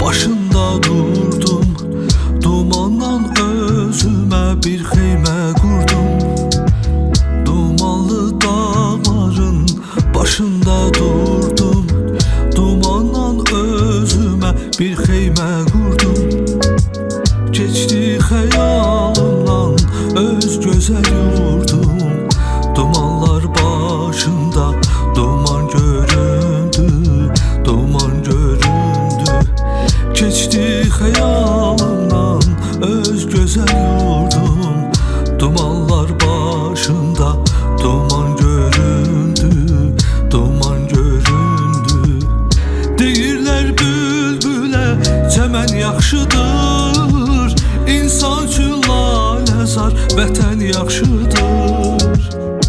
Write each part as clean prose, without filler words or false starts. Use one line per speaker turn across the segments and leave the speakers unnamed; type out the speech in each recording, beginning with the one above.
başında durdum. Dumandan özüme bir xeymə qurdum. Dumanlı dağların başında durdum. Dumandan özüme bir xeymə qurdum. Keçdi xəyalımdan öz gözəl yurdum. Dumanlar başında duman göründü, duman göründü. Keçdi xəyalımdan öz gözəl yurdum. Dumanlar başında duman göründü, duman göründü. Deyirlər bülbülə çəmən yaxşıdır, İnsan üçün laləzar vətən yaxşıdır.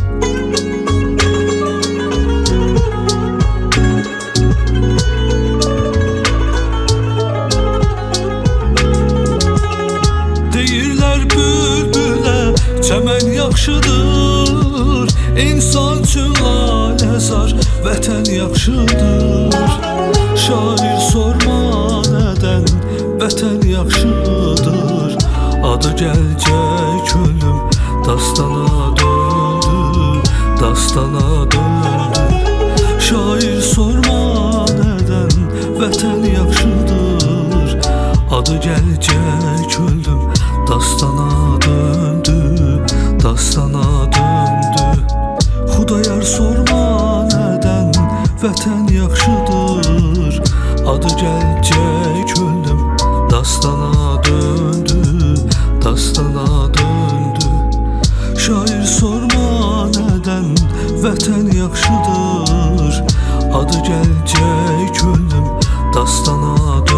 Deyirlər bülbülə çəmən yaxşıdır, İnsan üçün laləzar vətən yaxşıdır. Şair sorma nədən vətən yaxşıdır. Adı gəlcək ölüm dastana döndü, dastana döndü. Şair sorma nədən vətən yaxşıdır. Adı gəlcək ölüm dastana döndü, dastana döndü. Xudayar sorma nədən vətən yaxşıdır. Adı gəlcək ölüm dastana döndü, dastana döndü. Şair sorma nədən vətən yaxşıdır. Adı gəlcək ölüm dastana döndü.